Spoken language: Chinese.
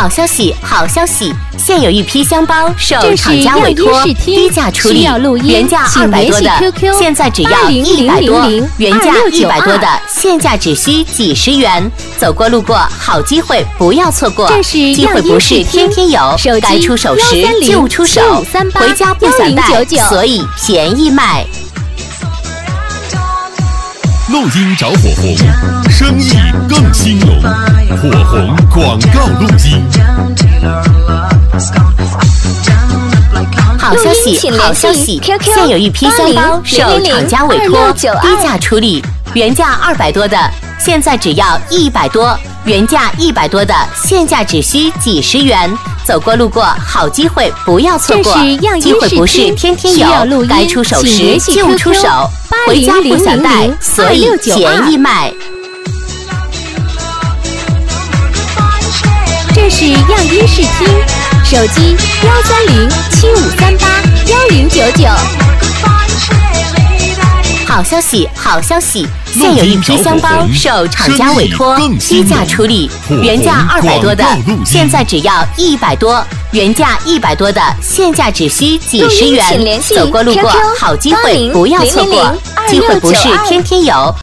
好消息，好消息！现有一批箱包受厂家委托低价处理，原价200多的，现在只要100多；原价100多的，现价只需几十元。走过路过，好机会不要错过！机会不是天天有，该出手时就出手，回家不想带，所以便宜卖。 录音找火红，生意更兴隆。火红广告录音。 好消息，好消息！现有一批箱包受厂家委托低价处理，原价200多的，现在只要100多；原价100多的，现价只需几十元。走过路过，好机会不要错过！机会不是天天有，该出手时就出手，回家不想带，所以便宜卖。 这是样音视听，手机13075381099。 好消息，好消息！现有一批箱包受厂家委托低价处理，原价200多的，现在只要100多；原价100多的，现价只需几十元。走过路过，好机会不要错过！机会不是天天有。